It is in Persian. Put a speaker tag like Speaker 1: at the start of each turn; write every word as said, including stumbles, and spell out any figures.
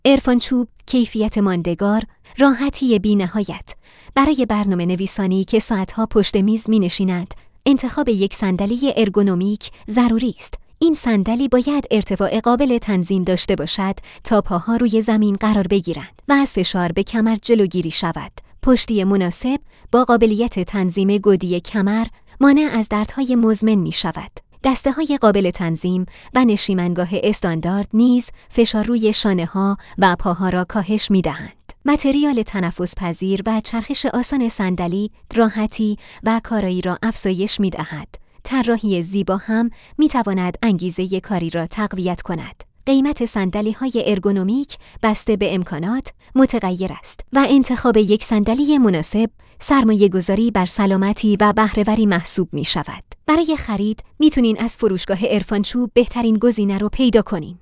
Speaker 1: عرفان چوب، کیفیت ماندگار، راحتی بی‌نهایت. برای برنامه نویسانی که ساعتها پشت میز می نشیند، انتخاب یک صندلی ارگونومیک ضروری است. این صندلی باید ارتفاع قابل تنظیم داشته باشد تا پاها روی زمین قرار بگیرند و از فشار به کمر جلوگیری شود. پشتی مناسب با قابلیت تنظیم گودی کمر مانع از دردهای مزمن می شود. دسته‌های قابل تنظیم و نشیمنگاه استاندارد نیز فشار روی شانه‌ها و پاها را کاهش می‌دهند. متریال تنفس پذیر و چرخش آسان صندلی راحتی و کارایی را افزایش می‌دهد. طراحی زیبا هم می‌تواند انگیزه کاری را تقویت کند. قیمت صندلی‌های ارگونومیک بسته به امکانات متغیر است و انتخاب یک صندلی مناسب سرمایه‌گذاری بر سلامتی و بهره‌وری محسوب می‌شود. برای خرید میتونین از فروشگاه عرفان چوب بهترین گزینه رو پیدا کنین.